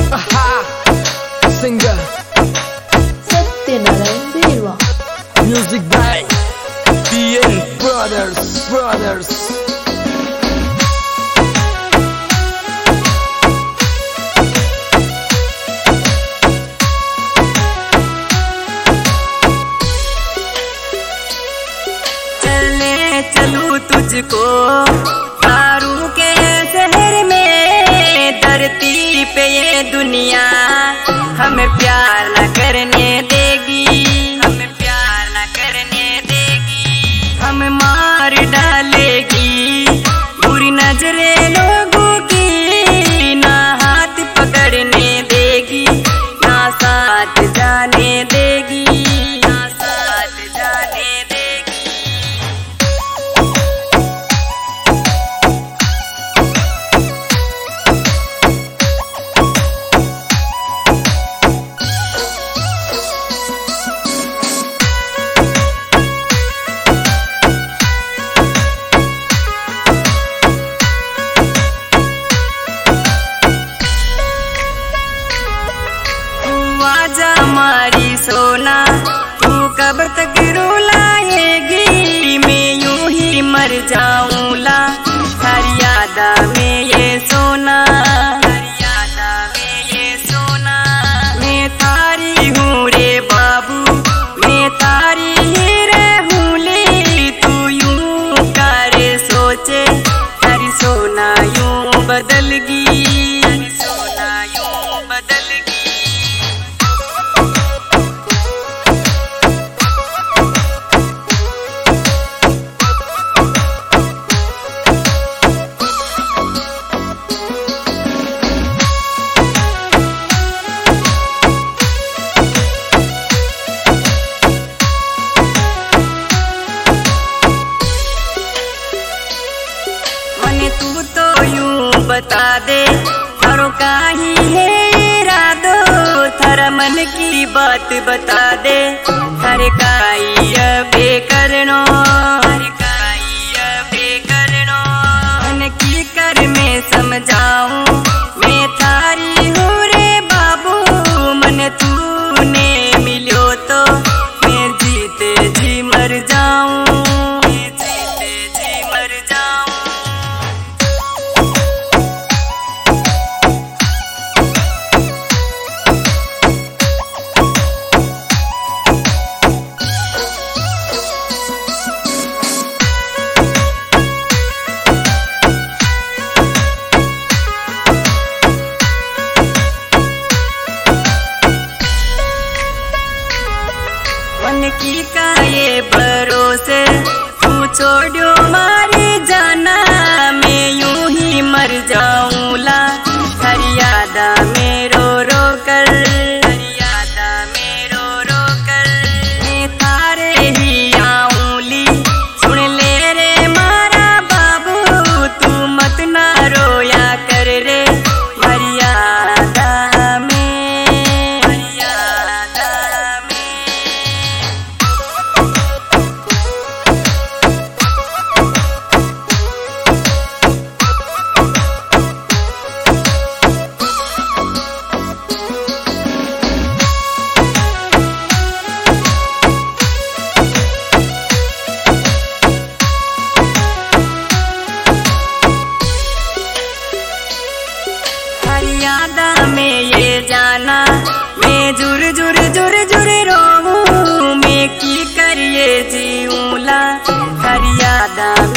Singer Satyanarayan देवा। Music by DN Brothers चलने चलूं तुझको तारू के शहर में, धरती पे ये दुनिया हमें प्यार न करने देगी, हमें प्यार न करने देगी, हमें मार डालेगी बुरी नजरें लोगों की, ना हाथ पकड़ने देगी ना साथ जाने देगी, ना साथ जाने देगी। आजा हमारी सोना, तू कब तक रुलाएगी, मैं यूं ही मर जाऊंला हर यादा में ये सोना, हर यादा में ये सोना। मैं तारी हूँ रे बाबू, मैं तारी ही रहूंली, तू यूं करे सोचे हर सोना यूं बदलगी, हर सोना यूं बदलगी। तू तो यूं बता दे थारो काहे है इरादो, थारा मन की बात बता दे, थारे काई अबे करनो, थारे काई अबे करनो। मन की कर मैं समझाऊं, मैं थारी हूँ रे बाबू, मन तूने मिलो तो मैं जीते जी मर जाऊं, मैं जीते जी मर जाऊं। मन की का ये भरोसे तू छोड़ो मारी जाना, मैं यूं ही मर जाऊंला हर यादा में रो रो कर, हर यादा में रो रो कर। मैं तारे ही आऊंली सुन ले रे मारा बाबू, तू मत ना रोया कर रे मर्यादा में, मर्यादा में। यादा में ये जाना मैं जुर जुर जुर जुर रोऊं, मैं की करिए जीऊंला हर यादा